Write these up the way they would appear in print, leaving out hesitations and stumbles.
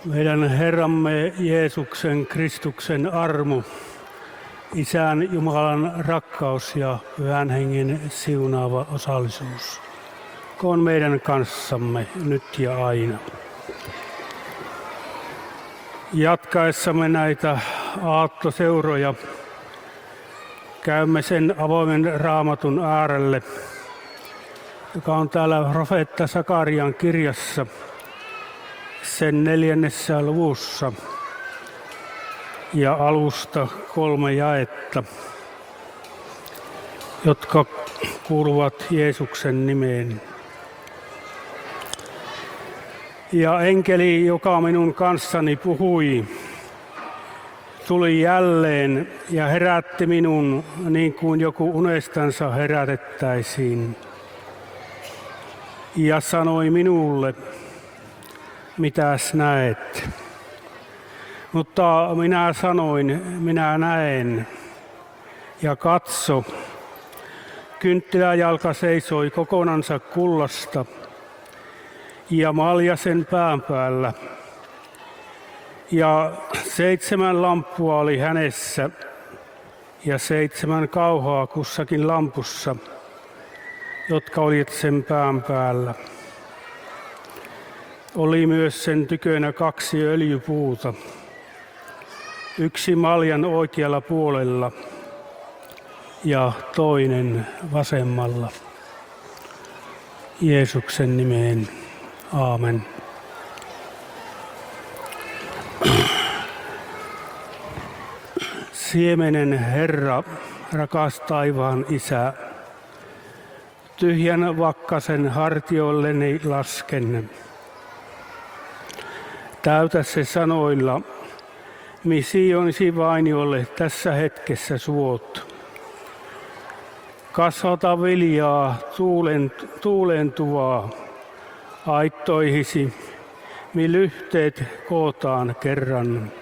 Meidän Herramme Jeesuksen Kristuksen armo, Isän Jumalan rakkaus ja Pyhän Hengen siunaava osallisuus on meidän kanssamme nyt ja aina. Jatkaessamme näitä aattoseuroja käymme sen avoimen raamatun äärelle, joka on täällä profeetta Sakarian kirjassa, sen 4. luvussa ja alusta 3 jaetta, jotka kuuluvat Jeesuksen nimeen. Ja enkeli, joka minun kanssani puhui, tuli jälleen ja herätti minun niin kuin joku unestansa herätettäisiin. Ja sanoi minulle, mitäs näet? Mutta minä sanoin, minä näen. Ja katso, kynttiläjalka seisoi kokonansa kullasta ja malja sen pään päällä. Ja 7 lamppua oli hänessä ja 7 kauhaa kussakin lampussa, jotka olivat sen pään päällä. Oli myös sen tykönä 2 öljypuuta, 1 maljan oikealla puolella ja toinen vasemmalla. Jeesuksen nimeen. Aamen. Siemenen Herra, rakas taivaan Isä, tyhjän vakkasen hartioilleni lasken. Täytä se sanoilla, Sionisi vainiolle tässä hetkessä suot. Kasvata viljaa tuulentuvaa aittoihisi, mi lyhteet kootaan kerran.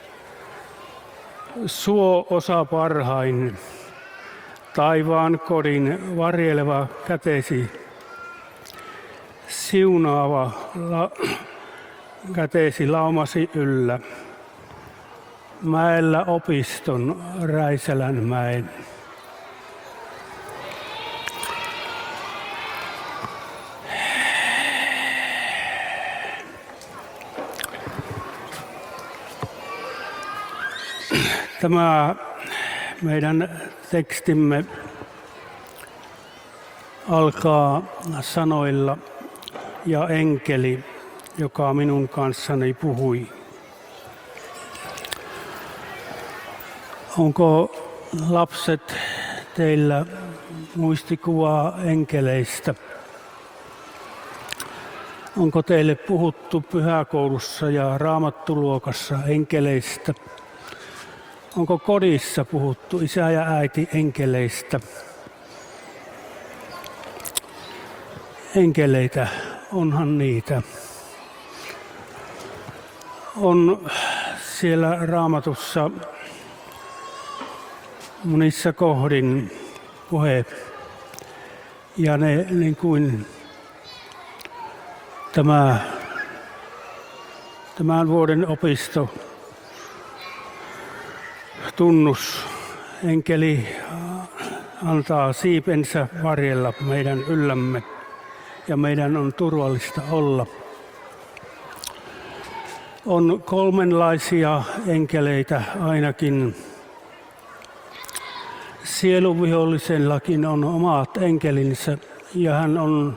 Suo osa parhain, taivaan kodin varjeleva kätesi, siunaava kätesi laumasi yllä. Mäellä opiston Räisälän mäen. Tämä meidän tekstimme alkaa sanoilla ja enkeli, joka minun kanssani puhui. Onko lapset teillä muistikuvaa enkeleistä? Onko teille puhuttu pyhäkoulussa ja raamattuluokassa enkeleistä? Onko kodissa puhuttu isä ja äiti enkeleistä? Enkeleitä, onhan niitä. On siellä Raamatussa monissa kohdin puhe, ja ne niin kuin tämän vuoden opisto tunnus, enkeli antaa siipensä varjella meidän yllämme ja meidän on turvallista olla. On 3 enkeleitä ainakin. Sieluvihollisellakin on omat enkelinsä ja hän on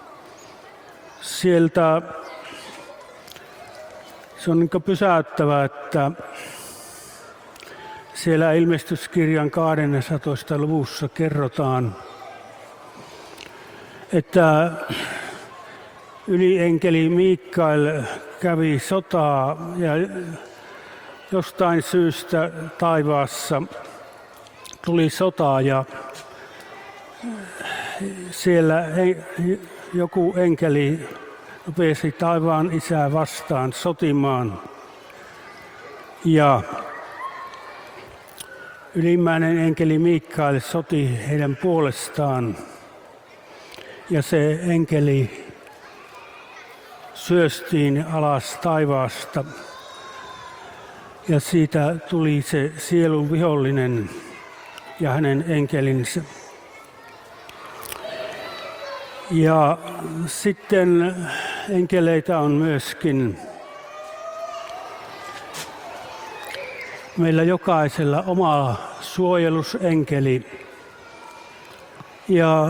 sieltä, se on niin pysäyttävää, että siellä Ilmestyskirjan 12. luvussa kerrotaan, että ylienkeli Mikael kävi sotaa ja jostain syystä taivaassa tuli sota ja siellä joku enkeli rupesi taivaan Isää vastaan sotimaan. Ja ylimmäinen enkeli Mikael soti heidän puolestaan. Ja se enkeli syöstiin alas taivaasta. Ja siitä tuli se sielun vihollinen ja hänen enkelinsä. Ja sitten enkeleitä on myöskin meillä jokaisella oma suojelusenkeli. Ja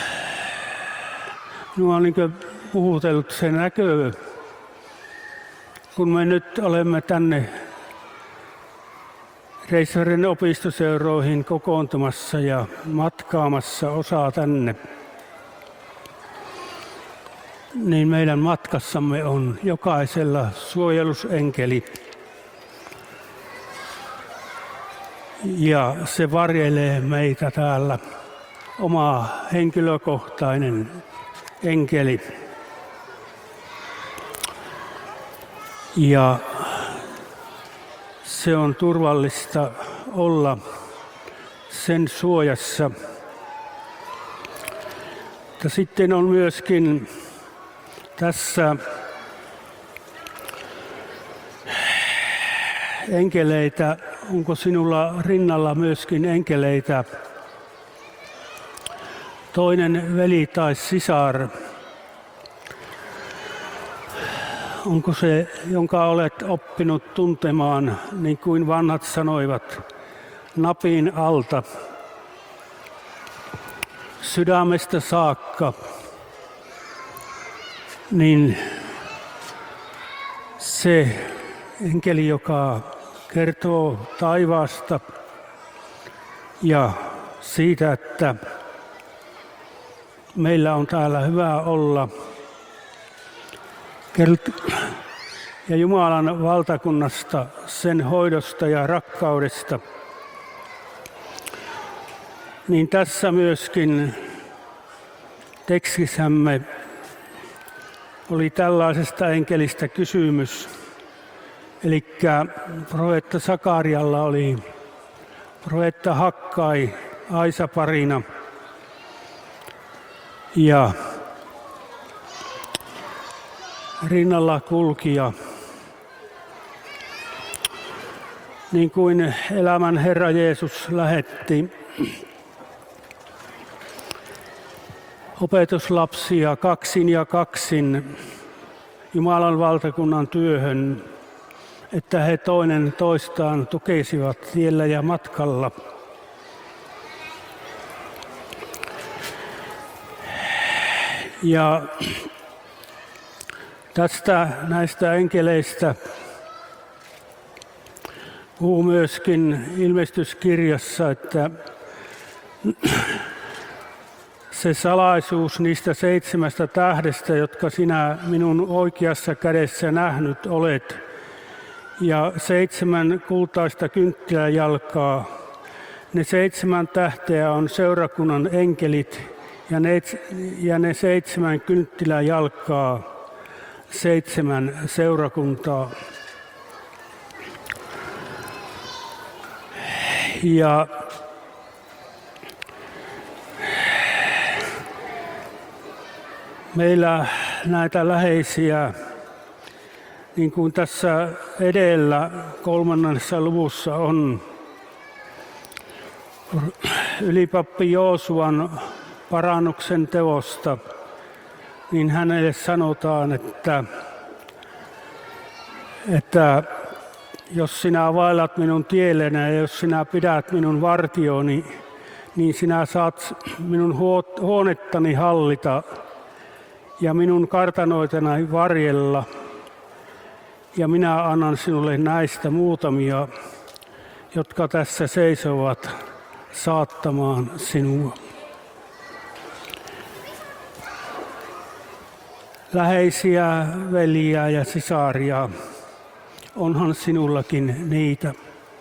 minua on puhutellut se näkö, kun me nyt olemme tänne Reissarin opistoseuroihin kokoontumassa ja matkaamassa osaa tänne, niin meidän matkassamme on jokaisella suojelusenkeli. Ja se varjelee meitä täällä, oma henkilökohtainen enkeli. Ja se on turvallista olla sen suojassa. Ja sitten on myöskin tässä enkeleitä. Onko sinulla rinnalla myöskin enkeleitä? Toinen veli tai sisar. Onko se, jonka olet oppinut tuntemaan, niin kuin vanhat sanoivat, napin alta, sydämestä saakka, niin se enkeli, joka kertoo taivaasta ja siitä, että meillä on täällä hyvä olla, ja Jumalan valtakunnasta, sen hoidosta ja rakkaudesta, niin tässä myöskin tekstissämme oli tällaisesta enkelistä kysymys. Eli profeetta Sakarialla oli profeetta Hakkai aisaparina ja rinnalla kulkija. Niin kuin elämän Herra Jeesus lähetti opetuslapsia kaksin ja kaksin Jumalan valtakunnan työhön, että he toinen toistaan tukisivat tiellä ja matkalla. Ja näistä enkeleistä puhuu myöskin ilmestyskirjassa, että se salaisuus niistä 7 tähdestä, jotka sinä minun oikeassa kädessä nähnyt olet, ja 7 kultaista kynttiläjalkaa. Ne 7 tähteä on seurakunnan enkelit, ja ne 7 kynttiläjalkaa 7 seurakuntaa. Ja meillä näitä läheisiä, niin kuin tässä edellä 3. luvussa on ylipappi Joosuan parannuksen teosta, niin hänelle sanotaan, että jos sinä vaellat minun tielleni ja jos sinä pidät minun vartioni, niin sinä saat minun huonettani hallita ja minun kartanoitani varjella. Ja minä annan sinulle näistä muutamia, jotka tässä seisovat saattamaan sinua. Läheisiä veljiä ja sisaria, onhan sinullakin niitä.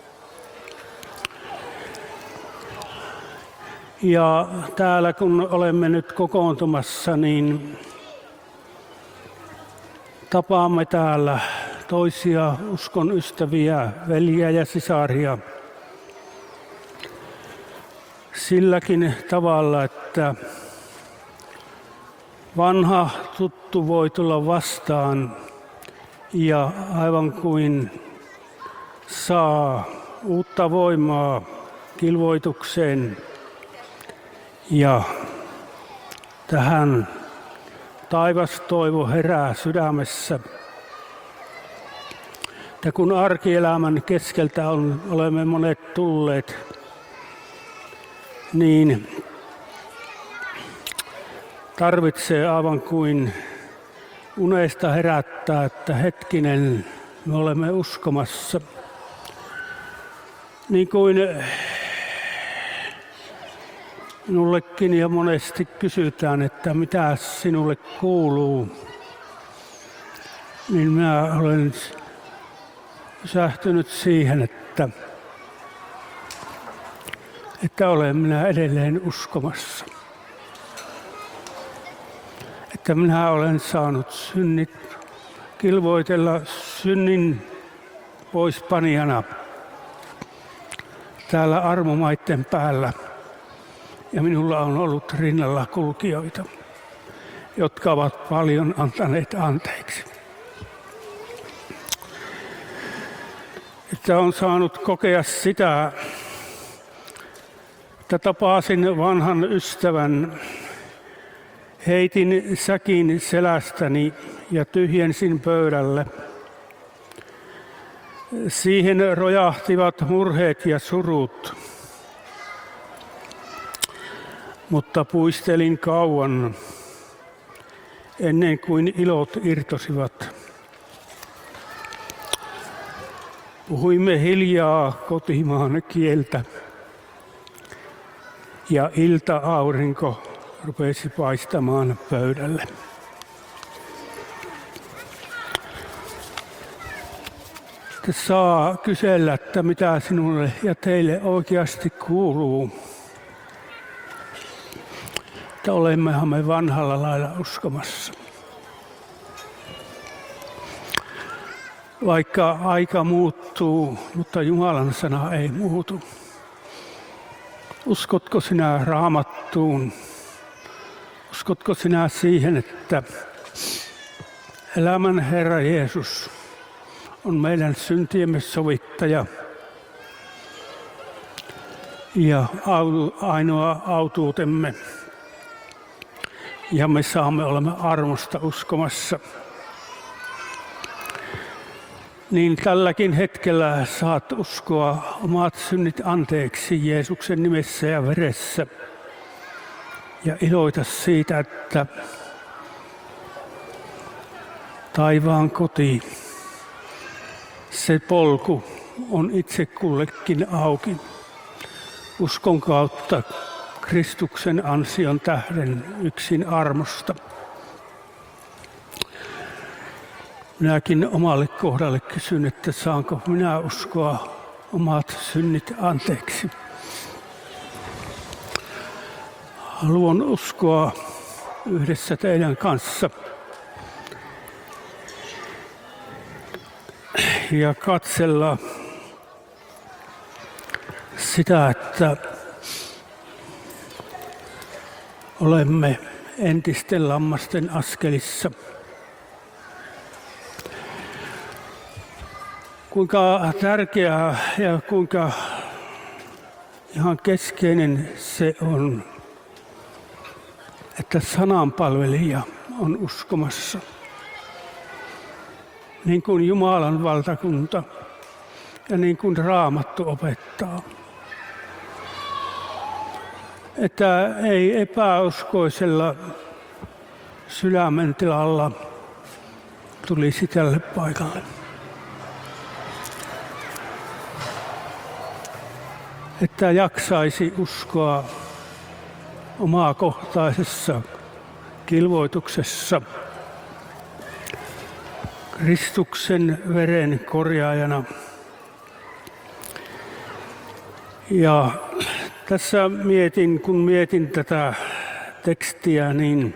Ja täällä kun olemme nyt kokoontumassa, niin tapaamme täällä toisia uskon ystäviä, veljiä ja sisaria silläkin tavalla, että vanha tuttu voi tulla vastaan ja aivan kuin saa uutta voimaa kilvoitukseen ja tähän taivastoivo herää sydämessä. Ja kun arkielämän keskeltä olemme monet tulleet, niin tarvitsee aivan kuin unesta herättää, että hetkinen, me olemme uskomassa. Niin kuin minullekin ja monesti kysytään, että mitä sinulle kuuluu, niin minä olen pysähtynyt siihen, että olen minä edelleen uskomassa. Että minä olen saanut synnit kilvoitella synnin poispanijana täällä armomaitten päällä. Ja minulla on ollut rinnalla kulkijoita, jotka ovat paljon antaneet anteeksi. Että on saanut kokea sitä, että tapasin vanhan ystävän, heitin säkin selästäni ja tyhjensin pöydälle. Siihen rojahtivat murheet ja surut, mutta puistelin kauan ennen kuin ilot irtosivat. Puhuimme hiljaa kotimaan kieltä ja ilta-aurinko rupesi paistamaan pöydälle. Saa kysellä, että mitä sinulle ja teille oikeasti kuuluu. Että olemmehan me vanhalla lailla uskomassa. Vaikka aika muuttuu, mutta Jumalan sana ei muutu. Uskotko sinä Raamattuun? Uskotko sinä siihen, että elämän Herra Jeesus on meidän syntiemme sovittaja ja ainoa autuutemme. Ja me olemme armosta uskomassa. Niin tälläkin hetkellä saat uskoa omat synnit anteeksi Jeesuksen nimessä ja veressä. Ja iloita siitä, että taivaan koti, se polku on itse kullekin auki. Uskon kautta Kristuksen ansion tähden yksin armosta. Minäkin omalle kohdalle kysyn, että saanko minä uskoa omat synnit anteeksi. Haluan uskoa yhdessä teidän kanssa ja katsella sitä, että olemme entisten lammasten askelissa. Kuinka tärkeää ja kuinka ihan keskeinen se on, että sananpalvelija on uskomassa. Niin kuin Jumalan valtakunta ja niin kuin Raamattu opettaa. Että ei epäuskoisella sydämentilalla tulisi tälle paikalle. Että jaksaisi uskoa omakohtaisessa kilvoituksessa Kristuksen veren korjaajana. Ja tässä kun mietin tätä tekstiä, niin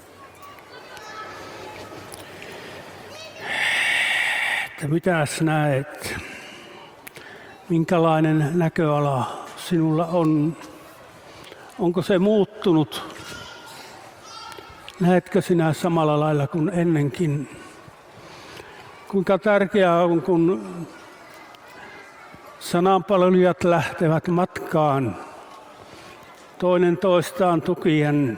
että mitäs näet, minkälainen näköala sinulla on, onko se muuttunut Näetkö sinä samalla lailla kuin ennenkin? Kuinka tärkeää on, kun sananpalvelijat lähtevät matkaan toinen toistaan tukien.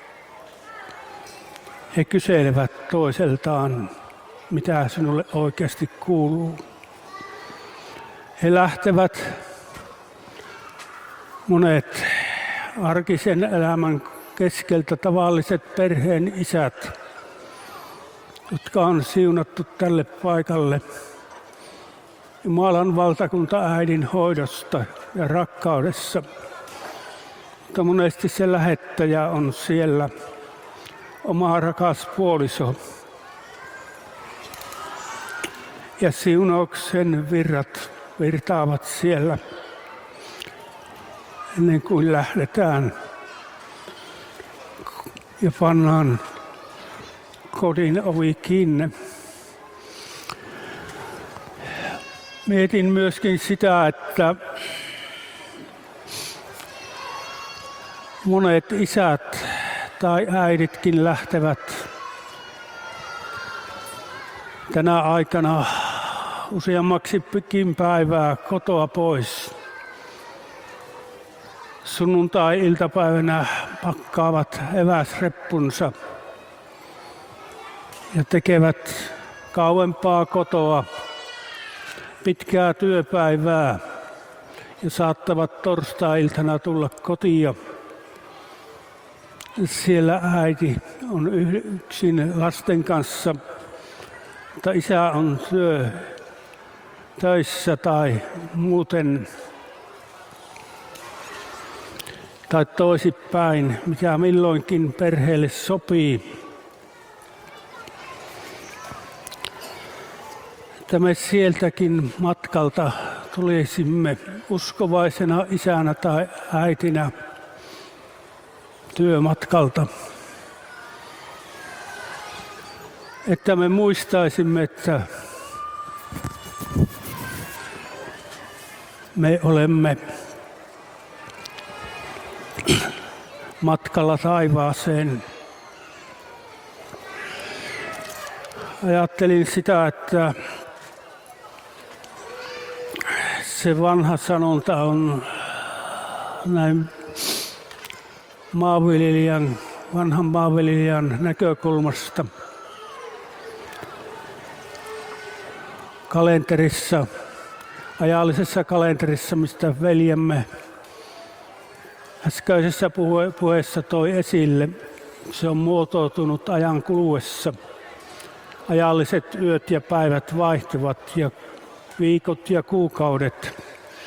He kyselevät toiseltaan, mitä sinulle oikeasti kuuluu. He lähtevät monet arkisen elämän keskeltä tavalliset perheen isät, jotka on siunattu tälle paikalle Jumalan valtakunta-äidin hoidosta ja rakkaudessa. Mutta monesti se lähettäjä on siellä oma rakas puoliso. Ja siunauksen virrat virtaavat siellä ennen kuin lähdetään ja pannaan kodin ovi kiinni. Mietin myöskin sitä, että monet isät tai äiditkin lähtevät tänä aikana useammaksikin päivää kotoa pois. Sunnuntai-iltapäivänä pakkaavat eväsreppunsa ja tekevät kauempaa kotoa pitkää työpäivää ja saattavat torstai-iltana tulla kotiin. Siellä äiti on yksin lasten kanssa, mutta isä on töissä tai muuten tai toisinpäin, mikä milloinkin perheelle sopii. Että me sieltäkin matkalta tulisimme uskovaisena isänä tai äitinä työmatkalta. Että me muistaisimme, että me olemme matkalla taivaaseen. Ajattelin sitä, että se vanha sanonta on näin vanhan maanviljelijän näkökulmasta. Kalenterissa, ajallisessa kalenterissa, mistä veljemme äskeisessä puheessa toi esille, se on muotoutunut ajan kuluessa. Ajalliset yöt ja päivät vaihtuvat ja viikot ja kuukaudet.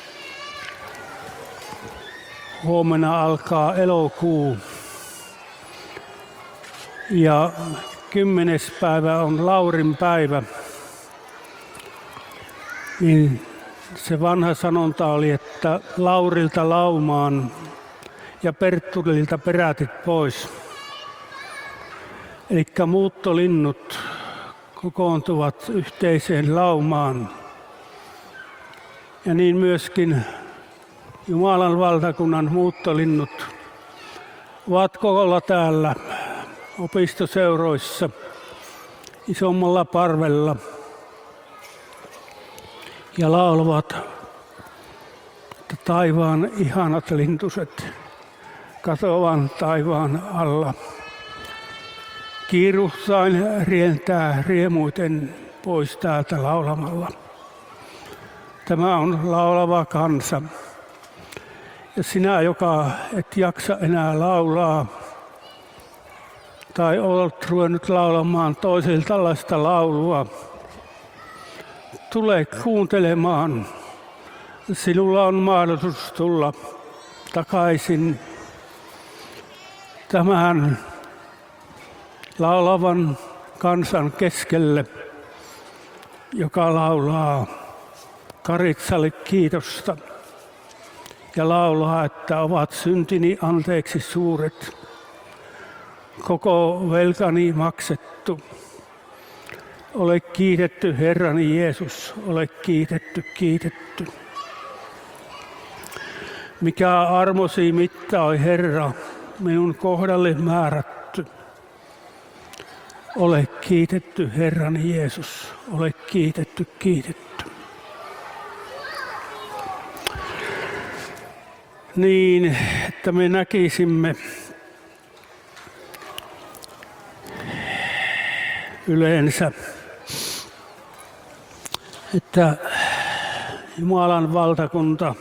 Huomenna alkaa elokuu ja 10. päivä on Laurin päivä. Niin se vanha sanonta oli, että Laurilta laumaan ja Perttulilta perätit pois. Eli muuttolinnut kokoontuvat yhteiseen laumaan. Ja niin myöskin Jumalan valtakunnan muuttolinnut ovat koolla täällä opistoseuroissa isommalla parvella ja laulavat, että taivaan ihanat lintuset katoavan taivaan alla. Kiiruhtain rientää riemuiten pois täältä laulamalla. Tämä on laulava kansa. Ja sinä, joka et jaksa enää laulaa tai olet ruvennut laulamaan toiselta tällaista laulua, tule kuuntelemaan. Sinulla on mahdollisuus tulla takaisin tämän laulavan kansan keskelle, joka laulaa Karitsalle kiitosta ja laulaa, että ovat syntini anteeksi suuret, koko velkani maksettu. Ole kiitetty Herrani Jeesus, ole kiitetty, kiitetty. Mikä armosi mitta on Herra, minun kohdalle määrätty. Ole kiitetty, Herrani Jeesus, ole kiitetty, kiitetty. Niin, että me näkisimme yleensä, että Jumalan valtakunta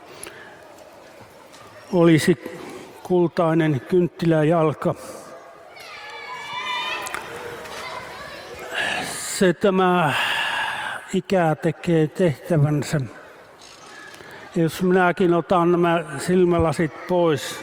olisi kultainen kynttiläjalka. Tämä ikä tekee tehtävänsä. Jos minäkin otan nämä silmälasit pois,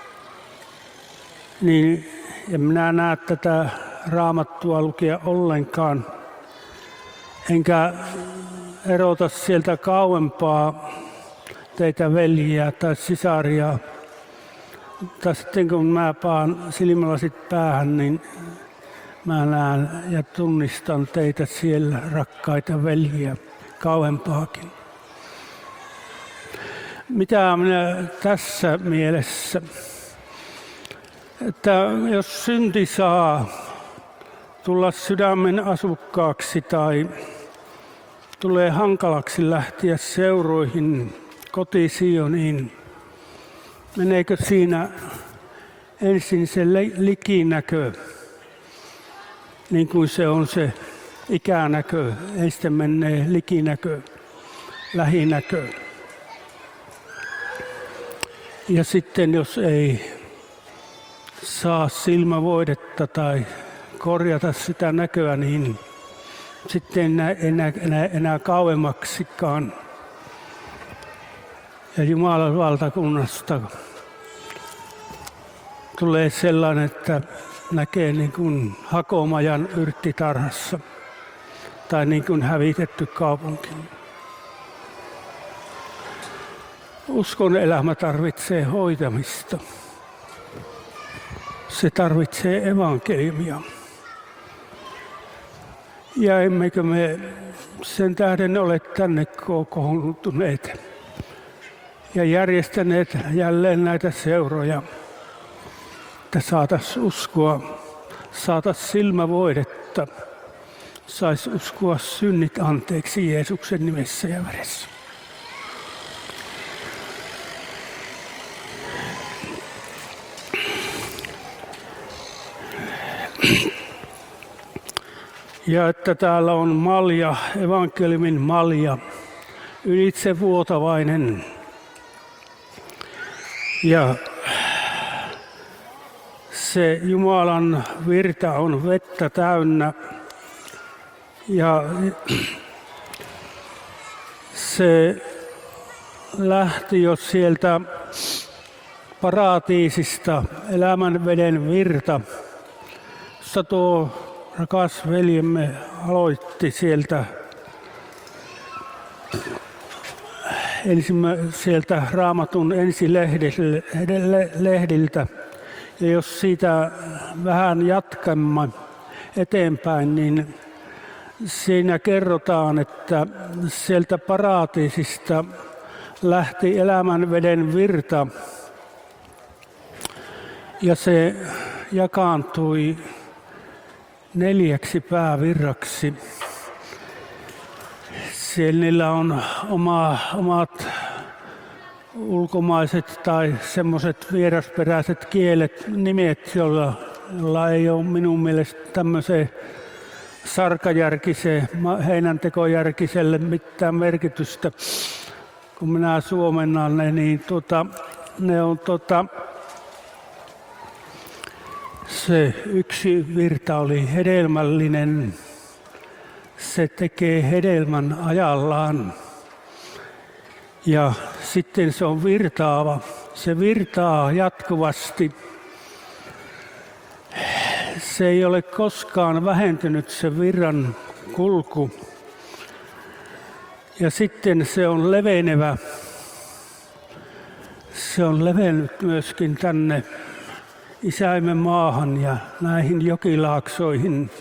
niin en minä näe tätä Raamattua lukea ollenkaan. Enkä erota sieltä kauempaa teitä veljiä tai sisaria. Tai sitten kun mä paan silmälasit päähän, niin mä näen ja tunnistan teitä siellä, rakkaita veljiä, kauempaakin. Mitä minä tässä mielessä, että jos synti saa tulla sydämen asukkaaksi tai tulee hankalaksi lähteä seuroihin koti-Sioniin, meneekö siinä ensin se likinäkö, niin kuin se on se ikänäkö, ensin menee likinäkö, lähinäkö. Ja sitten jos ei saa silmävoidetta tai korjata sitä näköä, niin sitten ei enää kauemmaksikaan. Ja Jumalan valtakunnasta tulee sellainen, että näkee niin kuin hakomajan yrttitarhassa tai niin kuin hävitetty kaupunki. Uskon elämä tarvitsee hoitamista. Se tarvitsee evankeliumia. Ja emmekö me sen tähden ole tänne kokoontuneet ja järjestäneet jälleen näitä seuroja, että saataisiin uskoa, saataisiin silmävoidetta, saisi uskoa synnit anteeksi Jeesuksen nimessä ja veressä. Ja että täällä on malja, evankeliumin malja, ylitsevuotavainen. Ja se Jumalan virta on vettä täynnä. Ja se lähti jo sieltä paratiisista, elämän veden virta, jossa tuo rakas veljemme aloitti sieltä sieltä Raamatun ensilehdiltä. Ja jos siitä vähän jatkamme eteenpäin, niin siinä kerrotaan, että sieltä paratiisista lähti elämän veden virta ja se jakaantui 4 päävirraksi. Siellä niillä on omat ulkomaiset tai semmoiset vierasperäiset kielet, nimet, jolla ei ole minun mielestä tämmöiseen sarkajärkiseen, heinäntekojärkiselle mitään merkitystä. Kun minä suomennan ne, niin ne on se yksi virta oli hedelmällinen. Se tekee hedelmän ajallaan. Ja sitten se on virtaava. Se virtaa jatkuvasti. Se ei ole koskaan vähentynyt se virran kulku. Ja sitten se on levenevä. Se on levennyt myöskin tänne Isäimen maahan ja näihin jokilaaksoihin.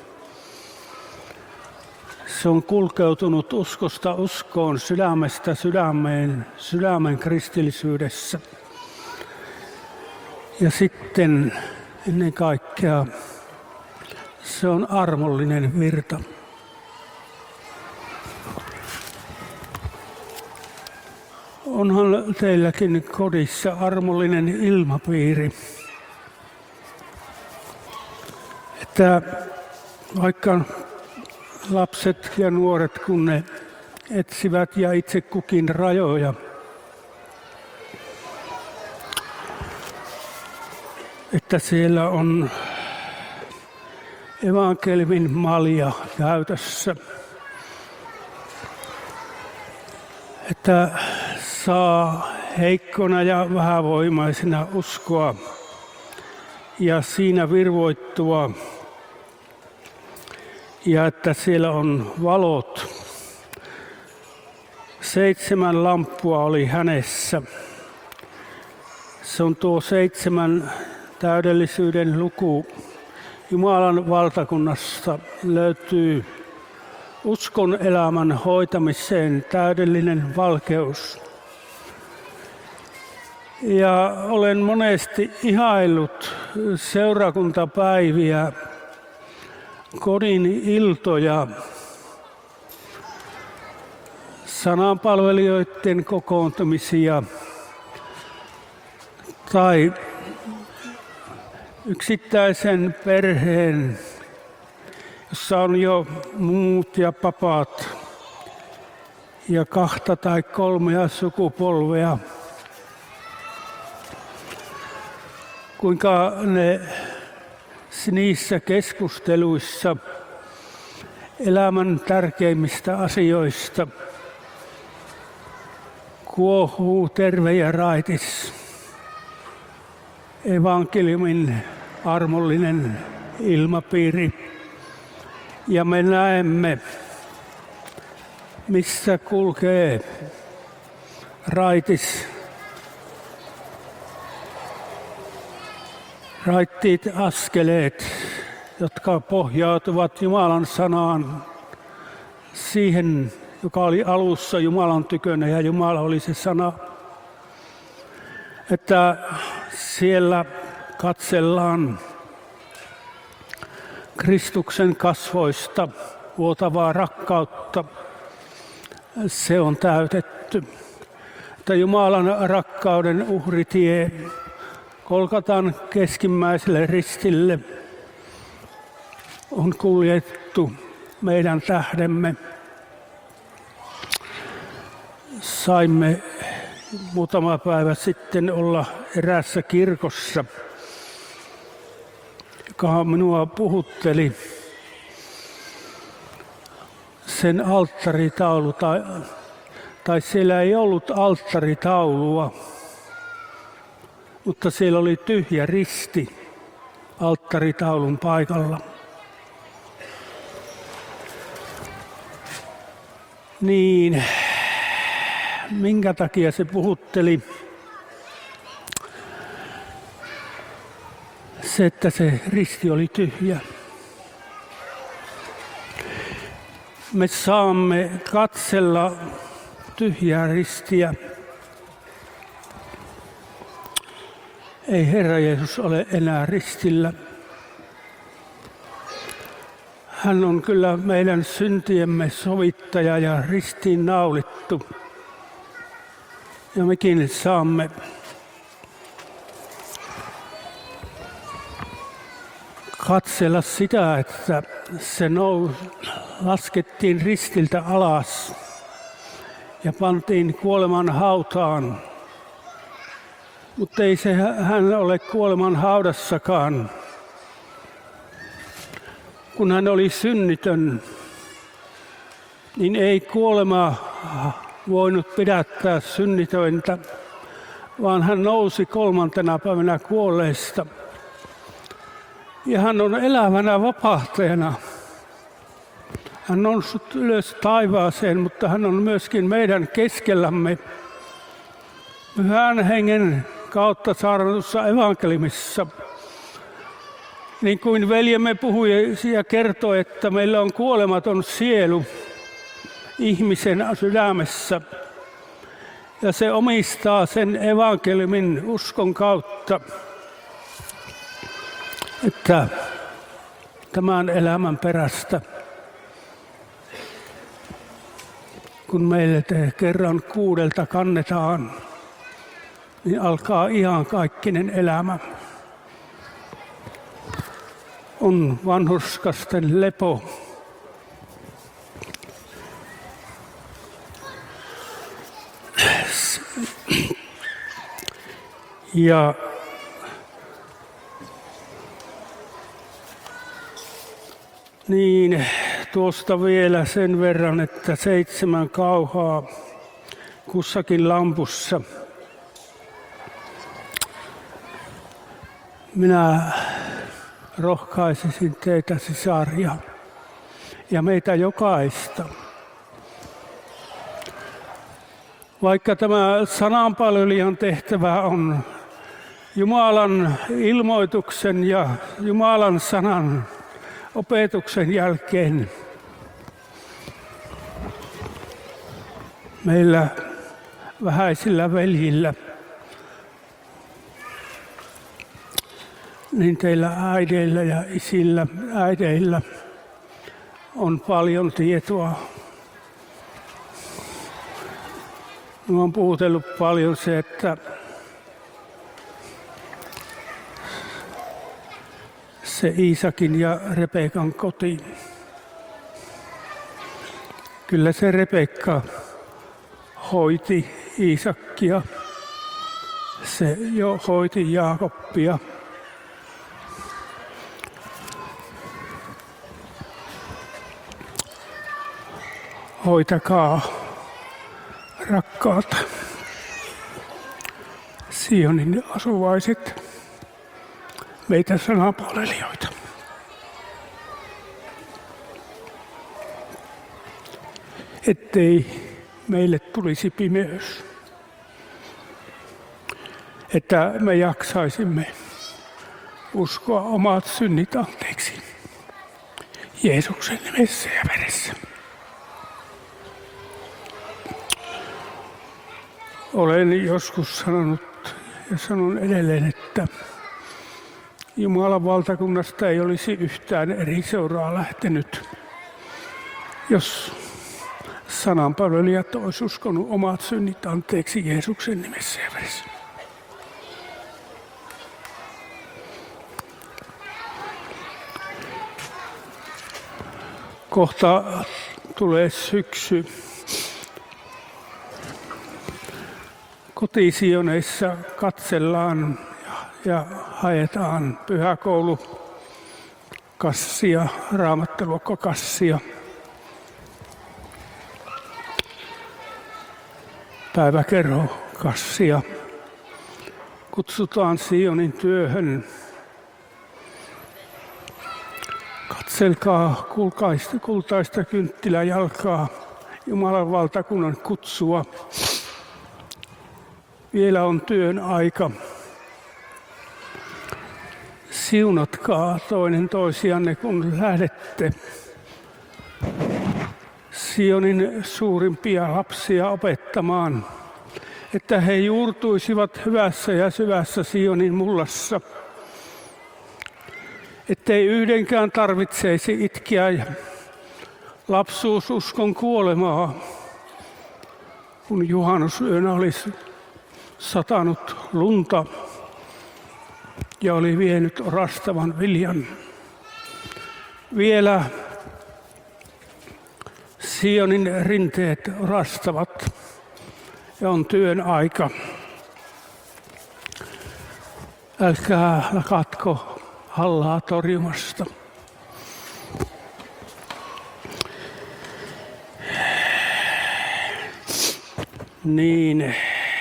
Se on kulkeutunut uskosta uskoon, sydämestä sydämeen, sydämen kristillisyydessä. Ja sitten ennen kaikkea Se on armollinen virta. Onhan teilläkin kodissa armollinen ilmapiiri, että vaikka lapset ja nuoret, kun ne etsivät ja itse kukin rajoja, että siellä on evankeliumin malja käytössä, että saa heikkona ja vähävoimaisena uskoa ja siinä virvoittua, ja että siellä on valot. 7 lamppua oli hänessä. Se on tuo 7 täydellisyyden luku. Jumalan valtakunnasta löytyy uskon elämän hoitamiseen täydellinen valkeus. Ja olen monesti ihaillut seurakuntapäiviä, kodin iltoja, sananpalvelijoiden kokoontumisia tai yksittäisen perheen, jossa on jo mummut ja papat ja 2 tai 3 sukupolvea. Kuinka ne niissä keskusteluissa elämän tärkeimmistä asioista kuohuu terve ja raitis evankeliumin armollinen ilmapiiri. Ja me näemme, missä kulkee raittiit askeleet, jotka pohjautuvat Jumalan sanaan, siihen, joka oli alussa Jumalan tykönä ja Jumala oli se sana. Että siellä katsellaan Kristuksen kasvoista vuotavaa rakkautta. Se on täytetty. Että Jumalan rakkauden uhritie Golgatan keskimmäiselle ristille on kuljettu meidän tähdemme. Saimme muutama päivä sitten olla eräässä kirkossa, joka minua puhutteli. Sen alttaritaulu, tai siellä ei ollut alttaritaulua, mutta siellä oli tyhjä risti alttaritaulun paikalla. Niin, minkä takia se puhutteli? Se, että se risti oli tyhjä. Me saamme katsella tyhjää ristiä. Ei Herra Jeesus ole enää ristillä. Hän on kyllä meidän syntiemme sovittaja ja ristiin naulittu. Ja mekin saamme katsella sitä, että se laskettiin ristiltä alas ja pantiin kuoleman hautaan. Mutta ei hän ole kuoleman haudassakaan. Kun hän oli synnitön, niin ei kuolema voinut pidättää synnitöntä, vaan hän nousi 3. päivänä kuolleista. Ja hän on elävänä vapahtajana. Hän on noussut ylös taivaaseen, mutta hän on myöskin meidän keskellämme Pyhän Hengen kautta saarnatussa evankeliumissa. Niin kuin veljemme puhui ja kertoi, että meillä on kuolematon sielu ihmisen sydämessä. Ja se omistaa sen evankeliumin uskon kautta, että tämän elämän perästä. Kun meille kerran 6 kannetaan, niin alkaa iankaikkinen elämä. On vanhurskasten lepo. Ja niin, tuosta vielä sen verran, että 7 kauhaa kussakin lampussa. Minä rohkaisisin teitä, sisaria, ja meitä jokaista. Vaikka tämä sananpalvelijan tehtävä on Jumalan ilmoituksen ja Jumalan sanan opetuksen jälkeen meillä vähäisillä veljillä, niin teillä äideillä ja isillä, äideillä on paljon tietoa. Minua on puhutellut paljon se, että se Iisakin ja Rebekan koti. Kyllä se Rebekka hoiti Iisakkia, se jo hoiti Jaakobia. Hoitakaa, rakkaat Sionin asuvaiset, meitä sananpalvelijoita. Ettei meille tulisi pimeys, että me jaksaisimme uskoa omat synnit anteeksi Jeesuksen nimessä ja veressä. Olen joskus sanonut ja sanon edelleen, että Jumalan valtakunnasta ei olisi yhtään eri seuraa lähtenyt, jos sananpalvelijat olisi uskonut omat synnit anteeksi Jeesuksen nimessä ja veressä. Kohta tulee syksy. Kotisioneissa katsellaan ja haetaan pyhäkoulukassia, raamatteluokkakassia. Päiväkerhokassia. Kutsutaan Sionin työhön. Katselkaa kultaista kynttiläjalkaa, Jumalan valtakunnan kutsua. Vielä on työn aika. Siunatkaa toinen toisianne, kun lähdette Sionin suurimpia lapsia opettamaan, että he juurtuisivat hyvässä ja syvässä Sionin mullassa. Ettei yhdenkään tarvitseisi itkeä lapsuususkon kuolemaa, kun juhannusyönä olisi satanut lunta ja oli vienyt orastavan viljan. Vielä Sionin rinteet orastavat ja on työn aika. Älkää lakatko hallaa torjumasta. Niin.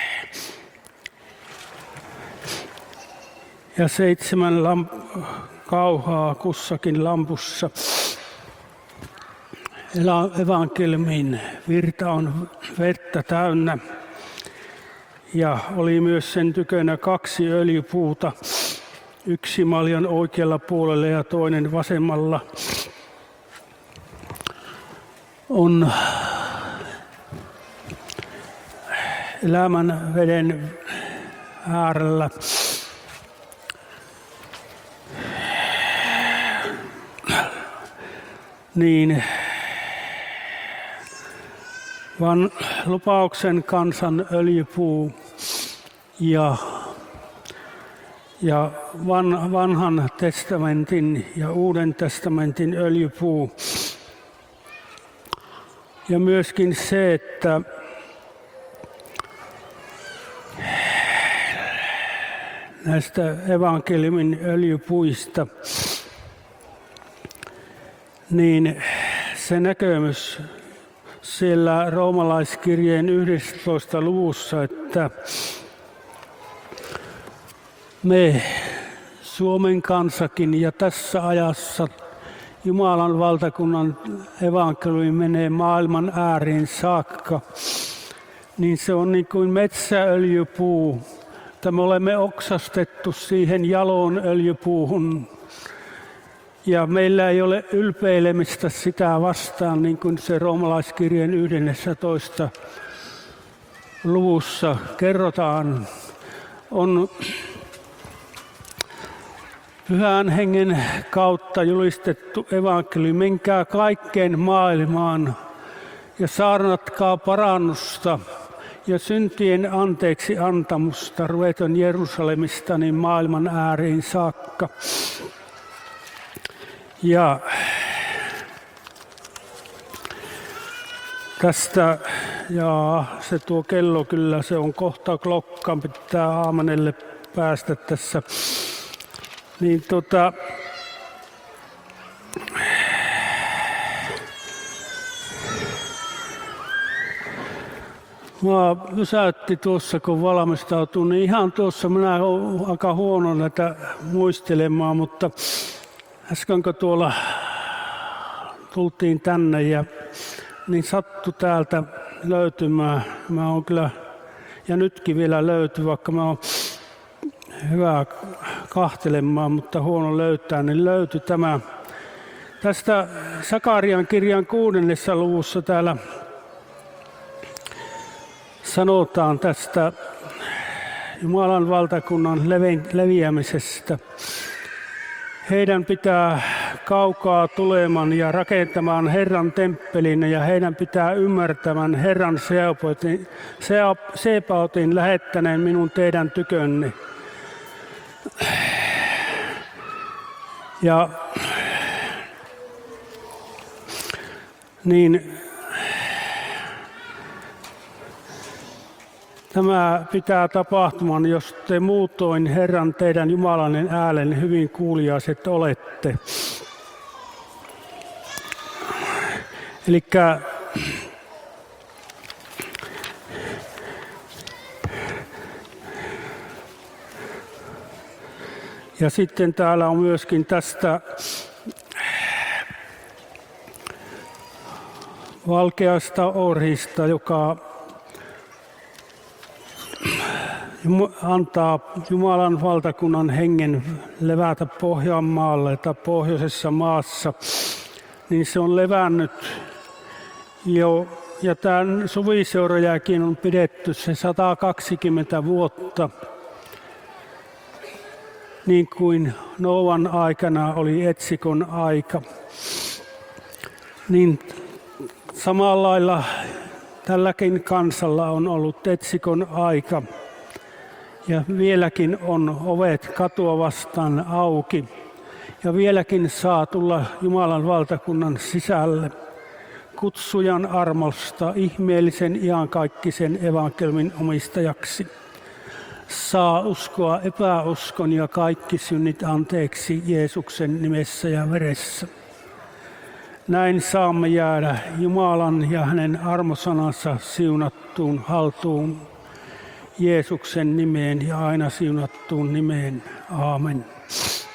Ja 7 kauhaa kussakin lampussa. Evankeliumin virta on vettä täynnä. Ja oli myös sen tykönä 2 öljypuuta, 1 maljan oikealla puolella ja toinen vasemmalla. On elämän veden äärellä niin lupauksen kansan öljypuu ja vanhan testamentin ja uuden testamentin öljypuu. Ja myöskin se, että näistä evankeliumin öljypuista, niin se näkemys siellä roomalaiskirjeen 11. luvussa, että me Suomen kansakin ja tässä ajassa Jumalan valtakunnan evankeliumi menee maailman ääriin saakka, niin se on niin kuin metsäöljypuu, että me olemme oksastettu siihen jaloon öljypuuhun. Ja meillä ei ole ylpeilemistä sitä vastaan, niin kuin se roomalaiskirjeen 11. luvussa kerrotaan. On Pyhän Hengen kautta julistettu evankeliumi, menkää kaikkeen maailmaan ja saarnatkaa parannusta ja syntien anteeksi antamusta ruveton Jerusalemista niin maailman ääriin saakka. Ja tästä, se tuo kello kyllä, se on kohta klokkaan, pitää aamanelle päästä tässä. Niin mua pysäytti tuossa, kun valmistautuin, niin ihan tuossa minä olen aika huono näitä muistelemaan, mutta äsken kun tuolla tultiin tänne niin sattui täältä löytymään. Mä oon kyllä, ja nytkin vielä löytyy, vaikka mä oon hyvä kahtelemaan, mutta huono löytää, niin löytyi tämä. Tästä Sakarian kirjan 6. luvussa täällä sanotaan tästä Jumalan valtakunnan leviämisestä. Heidän pitää kaukaa tuleman ja rakentamaan Herran temppelin ja heidän pitää ymmärtämään Herran Sebaotin lähettäneen minun teidän tykönne. Ja niin tämä pitää tapahtuman, jos te muutoin Herran teidän Jumalanne äänen hyvin kuuliaiset olette. Elikkä ja sitten täällä on myöskin tästä valkeasta orhista, joka antaa Jumalan valtakunnan hengen levätä Pohjanmaalle tai pohjoisessa maassa, niin se on levännyt jo. Ja tämän suviseurojakin on pidetty se 120 vuotta, niin kuin Nooan aikana oli etsikon aika. Niin samalla lailla tälläkin kansalla on ollut etsikon aika. Ja vieläkin on ovet katua vastaan auki. Ja vieläkin saa tulla Jumalan valtakunnan sisälle kutsujan armosta ihmeellisen iankaikkisen evankeliumin omistajaksi. Saa uskoa epäuskon ja kaikki synnit anteeksi Jeesuksen nimessä ja veressä. Näin saamme jäädä Jumalan ja hänen armosanansa siunattuun haltuun Jeesuksen nimeen ja aina siunattuun nimeen. Aamen.